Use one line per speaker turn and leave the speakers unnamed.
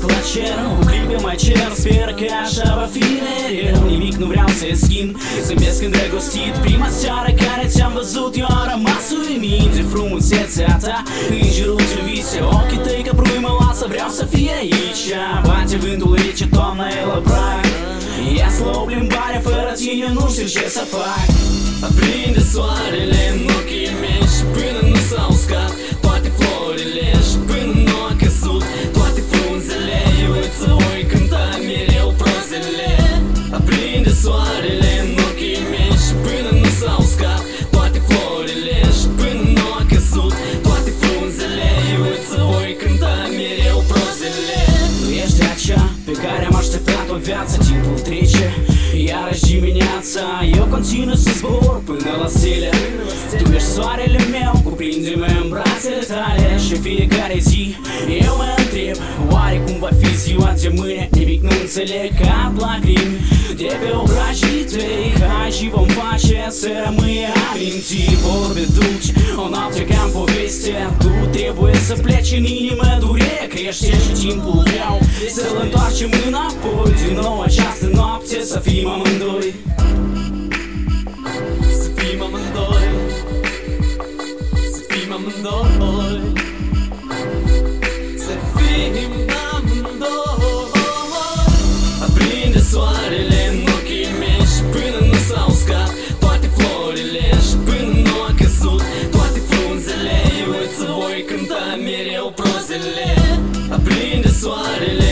la cer, un clipe mai cer, sper că așa va fi mereu. Nimic nu vreau să schimb, zâmbesc îndrăgostit. Prima seară care ți-am văzut eu am rămas uimit de frumusețea ta. În jurul ți-l vise, ochii tăi ca prui mă lasă, vreau să fie aici. Bate vântul rece, toamna e la prag. Ies la o plimbare, fără tine nu știu ce să fac.
Aprinde soarele în ochii mei și până nu s-au uscat toate florile și până nu a căzut toate frunzele, eu îți voi cânta mereu prozele. Aprinde soarele în ochii mei și până nu s-au uscat toate florile și până nu a căzut toate frunzele, eu îți voi cânta mereu prozele.
Tu ești acea pe care am așteptat o viață, timpul trece, iarăși dimineața, eu continuu să zbor până la stele. Tu ești soarele meu, cuprinde-mă în brațele tale și fiecare zi eu mă întreb, oare cum va fi ziua de mâine? Nimic nu înțeleg, ca lacrimi de pe obrajii tăi. Hai și vom face să rămâie amintiri, vorbe dulci, o noapte ca-n poveste. Tu trebuie să pleci, în inimă durere crește și timpul vreau să-l întoarcem înapoi. Din nou această noapte să fim amândoi.
Să fim amândoi, să fim amândoi, să fim amândoi. Aprinde soarele în ochii mei și până nu s-au uscat toate florile și până nu a căzut toate frunzele, eu îți voi cânta mereu prozele. Aprinde soarele